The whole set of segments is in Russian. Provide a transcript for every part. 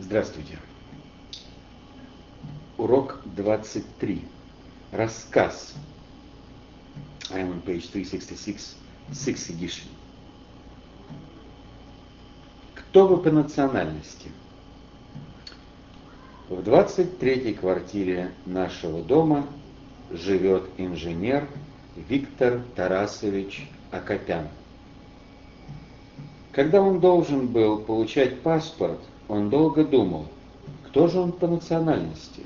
Здравствуйте. Урок 23. Рассказ. I am on page 366, 6th edition. Кто вы по национальности? В 23-й квартире нашего дома живет инженер Виктор Тарасович Акопян. Когда он должен был получать паспорт, он долго думал, кто же он по национальности.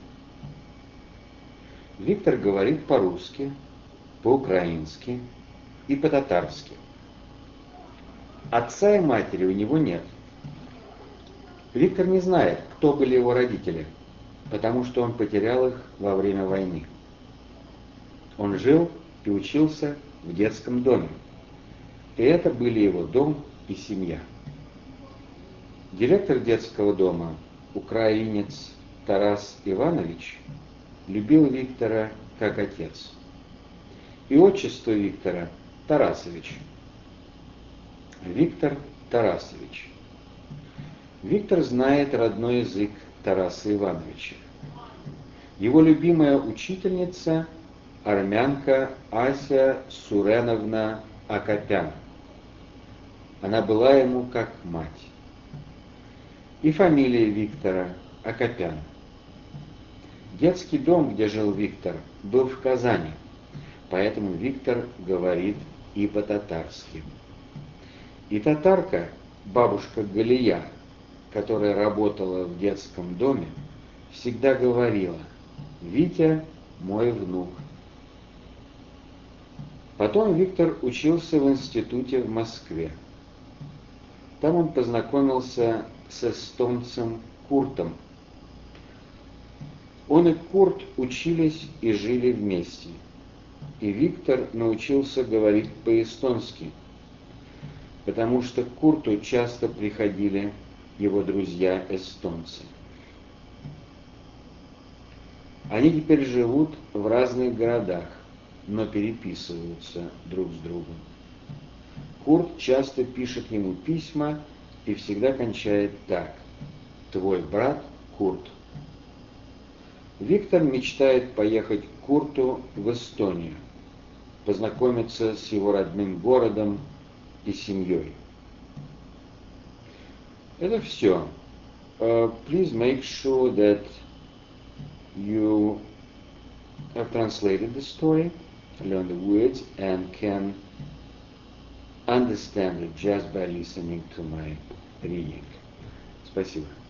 Виктор говорит по-русски, по-украински и по-татарски. Отца и матери у него нет. Виктор не знает, кто были его родители, потому что он потерял их во время войны. Он жил и учился в детском доме, и это были его дом и семья. Директор детского дома, украинец Тарас Иванович, любил Виктора как отец. И отчество Виктора Тарасович. Виктор Тарасович. Виктор знает родной язык Тараса Ивановича. Его любимая учительница – армянка Ася Суреновна Акопян. Она была ему как мать. И фамилия Виктора Акопян. Детский дом, где жил Виктор, был в Казани, поэтому Виктор говорит и по-татарски. И татарка, бабушка Галия, которая работала в детском доме, всегда говорила: «Витя мой внук». Потом Виктор учился в институте в Москве. Там он познакомился с эстонцем Куртом. Он и Курт учились и жили вместе. И Виктор научился говорить по-эстонски, потому что к Курту часто приходили его друзья-эстонцы. Они теперь живут в разных городах, но переписываются друг с другом. Курт часто пишет ему письма и всегда кончает так: «Твой брат Курт». Виктор мечтает поехать к Курту в Эстонию, познакомиться с его родным городом и семьей. Это все. Please make sure that you have translated the story, learn the words, and can understand it just by listening to my reading. Спасибо.